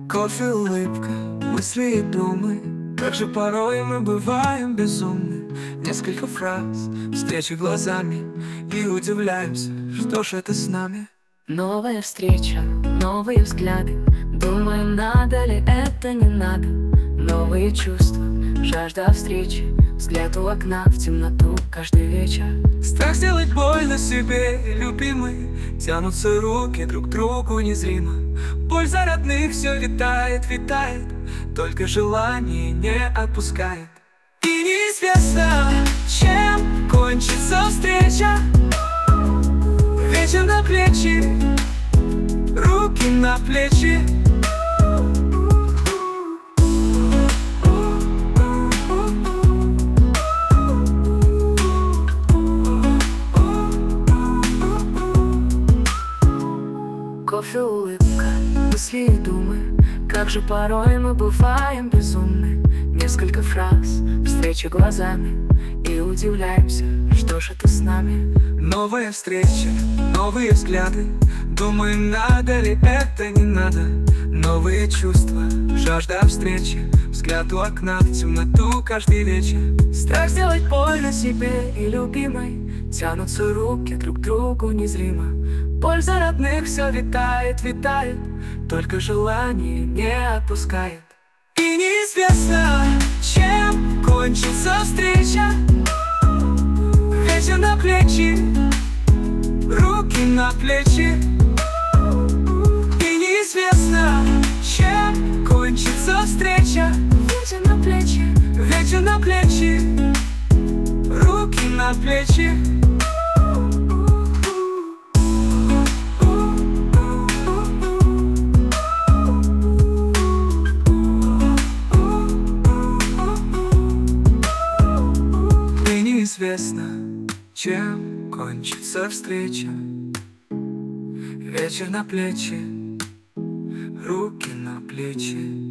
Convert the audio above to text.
Кофе, улыбка, мысли и думы. Как же порой мы бываем безумны. Несколько фраз, встречи глазами, и удивляемся, что ж это с нами. Новая встреча, новые взгляды. Думаем, надо ли это, не надо. Новые чувства, жажда встречи. Взгляд у окна в темноту каждый вечер. Страх сделать больно себе, любимый. Тянутся руки друг к другу незримо. Боль за родных все витает, витает. Только желание не отпускает. И неизвестно, чем кончится встреча. Вечер на плечи, руки на плечи. Кофе, улыбка, мысли и думы. Как же порой мы бываем безумны. Несколько фраз, встречи глазами, и удивляемся, что ж это с нами. Новая встреча, новые взгляды. Думаем, надо ли это, не надо. Новые чувства, жажда встречи. Взгляд у окна в темноту каждый вечер. Страх сделать больно себе и любимой. Тянутся руки друг к другу незримо. Боль за родных все витает, витает. Только желание не отпускает. И неизвестно, чем кончится встреча. Вечер на плечи, руки на плечи. И неизвестно, чем кончится встреча. Вечер на плечи, Вечер на плечи, руки на плечи. И неизвестно, чем кончится встреча. Вечер на плечи, руки на плечи.